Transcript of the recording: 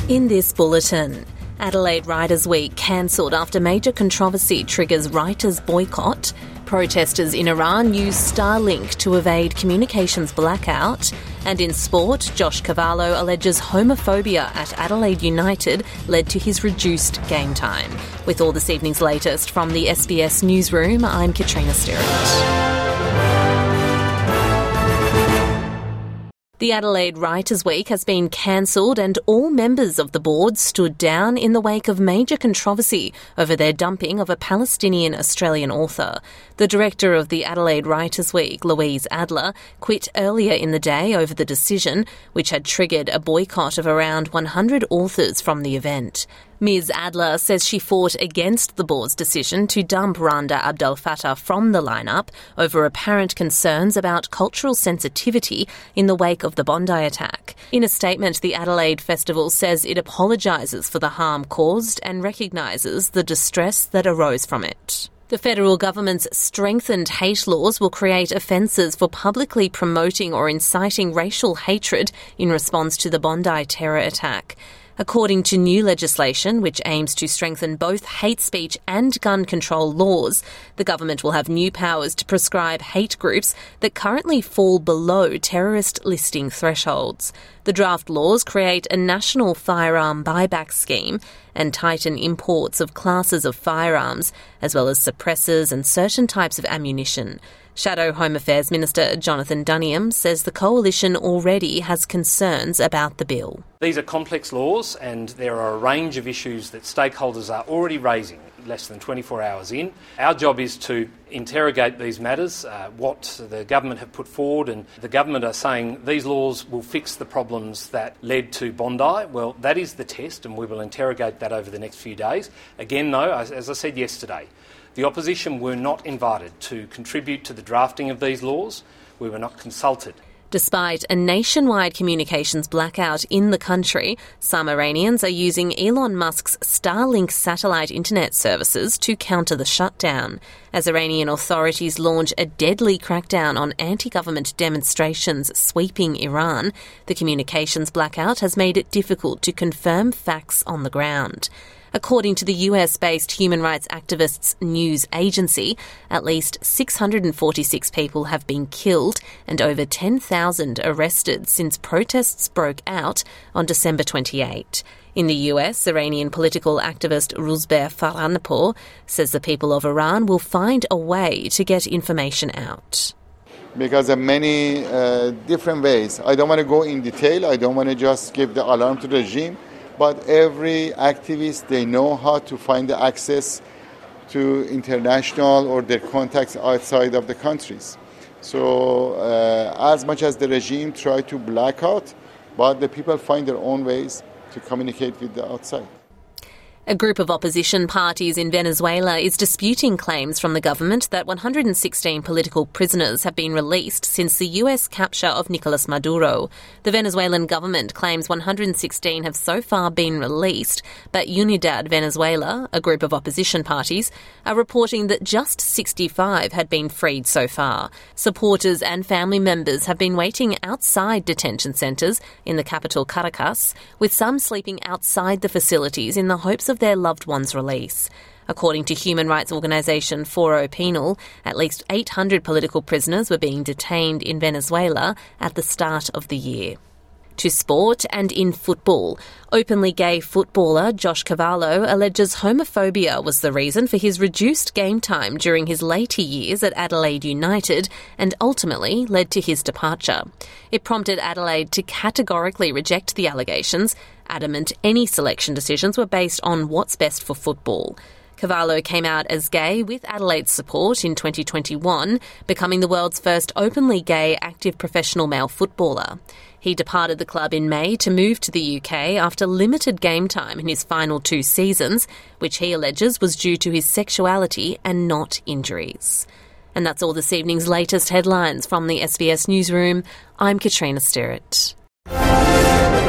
In this bulletin, Adelaide Writers' Week cancelled after major controversy triggers writers' boycott. Protesters in Iran use Starlink to evade communications blackout. And in sport, Josh Cavallo alleges homophobia at Adelaide United led to his reduced game time. With all this evening's latest from the SBS Newsroom, I'm Katrina Stirrett. The Adelaide Writers' Week has been cancelled and all members of the board stood down in the wake of major controversy over their dumping of a Palestinian-Australian author. The director of the Adelaide Writers' Week, Louise Adler, quit earlier in the day over the decision, which had triggered a boycott of around 100 authors from the event. Ms Adler says she fought against the board's decision to dump Randa Abdel Fattah from the lineup over apparent concerns about cultural sensitivity in the wake of the Bondi attack. In a statement, the Adelaide Festival says it apologises for the harm caused and recognises the distress that arose from it. The federal government's strengthened hate laws will create offences for publicly promoting or inciting racial hatred in response to the Bondi terror attack. According to new legislation, which aims to strengthen both hate speech and gun control laws, the government will have new powers to prescribe hate groups that currently fall below terrorist listing thresholds. The draft laws create a national firearm buyback scheme and tighten imports of classes of firearms, as well as suppressors and certain types of ammunition. Shadow Home Affairs Minister Jonathan Duniam says the coalition already has concerns about the bill. These are complex laws and there are a range of issues that stakeholders are already raising less than 24 hours in. Our job is to interrogate these matters, what the government have put forward, and the government are saying these laws will fix the problems that led to Bondi. Well, that is the test and we will interrogate that over the next few days. Again, though, as I said yesterday, the opposition were not invited to contribute to the drafting of these laws. We were not consulted. Despite a nationwide communications blackout in the country, some Iranians are using Elon Musk's Starlink satellite internet services to counter the shutdown. As Iranian authorities launch a deadly crackdown on anti-government demonstrations sweeping Iran, the communications blackout has made it difficult to confirm facts on the ground. According to the US-based human rights activists' news agency, at least 646 people have been killed and over 10,000 arrested since protests broke out on December 28. In the US, Iranian political activist Ruzbeh Farhanpour says the people of Iran will find a way to get information out. Because of many different ways. I don't want to go in detail. I don't want to just give the alarm to the regime. But every activist, they know how to find the access to international or their contacts outside of the countries. So as much as the regime try to black out, but the people find their own ways to communicate with the outside. A group of opposition parties in Venezuela is disputing claims from the government that 116 political prisoners have been released since the US capture of Nicolas Maduro. The Venezuelan government claims 116 have so far been released, but Unidad Venezuela, a group of opposition parties, are reporting that just 65 had been freed so far. Supporters and family members have been waiting outside detention centres in the capital Caracas, with some sleeping outside the facilities in the hopes of their loved ones' release. According to human rights organisation Foro Penal, at least 800 political prisoners were being detained in Venezuela at the start of the year. To sport and in football. Openly gay footballer Josh Cavallo alleges homophobia was the reason for his reduced game time during his later years at Adelaide United and ultimately led to his departure. It prompted Adelaide to categorically reject the allegations, adamant any selection decisions were based on what's best for football. Cavallo came out as gay with Adelaide's support in 2021, becoming the world's first openly gay active professional male footballer. He departed the club in May to move to the UK after limited game time in his final 2 seasons, which he alleges was due to his sexuality and not injuries. And that's all this evening's latest headlines from the SBS Newsroom. I'm Katrina Stirrett.